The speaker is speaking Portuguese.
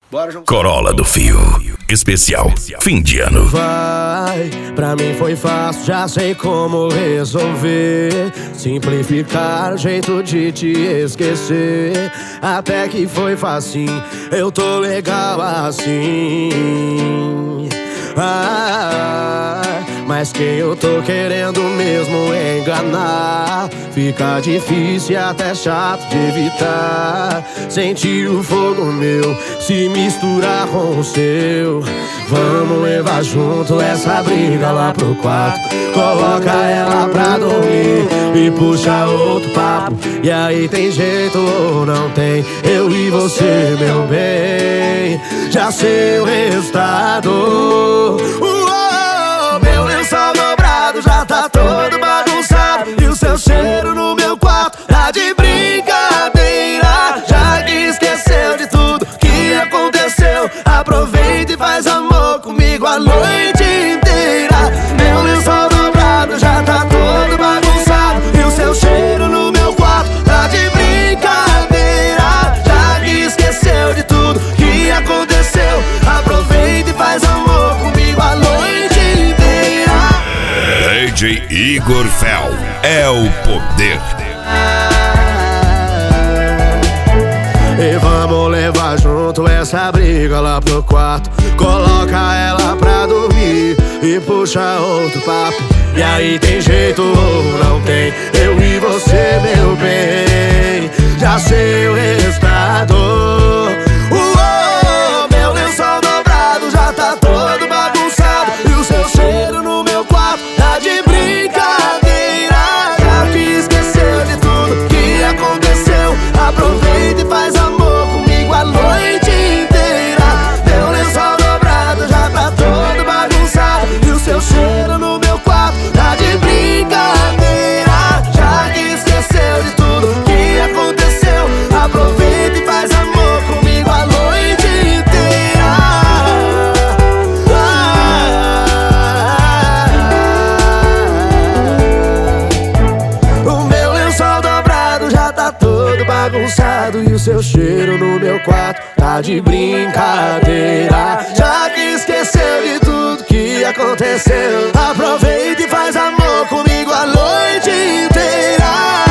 Bora, João. Corolla do Fio, especial fim de ano. Vai, pra mim foi fácil, já sei como resolver. Simplificar o jeito de te esquecer. Até que foi facinho, eu tô legal assim. Mas quem eu tô querendo mesmo é enganar. Fica difícil e até chato de evitar. Sentir o fogo meu se misturar com o seu. Vamos levar junto essa briga lá pro quarto. Coloca ela pra dormir e puxa outro papo. E aí tem jeito ou não tem? Eu e você, meu bem, já sei o resultado. Meu lençol dobrado já tá todo bagunçado. E o seu cheiro no meu quarto tá de brincadeira. Já que esqueceu de tudo que aconteceu, aproveita e faz amor comigo a noite inteira. Meu lençol dobrado já tá todo bagunçado. E o seu cheiro no meu quarto tá de brincadeira. Já que esqueceu de tudo que aconteceu, aproveita e faz amor comigo a noite inteira. DJ Igor Fel é o poder. E vamos levar junto essa briga lá pro quarto. Coloca ela pra dormir e puxa outro papo. E aí tem jeito ou não tem? Eu e você, meu bem, já sei o resultado. Meu lençol dobrado já tá todo bagunçado. E o seu cheiro no meu quarto tá de brincadeira. Já que esqueceu de tudo que aconteceu, aproveita e faz amor comigo a noite inteira. Meu lençol dobrado já tá todo bagunçado. E o seu cheiro no meu quarto tá de brincadeira. Já que esqueceu de tudo que aconteceu, aproveita e faz amor comigo a noite inteira. O meu lençol dobrado já tá todo bagunçado. E o seu cheiro no meu quarto tá de brincadeira. Já que esqueceu de tudo que aconteceu, aproveita e faz amor comigo a noite inteira.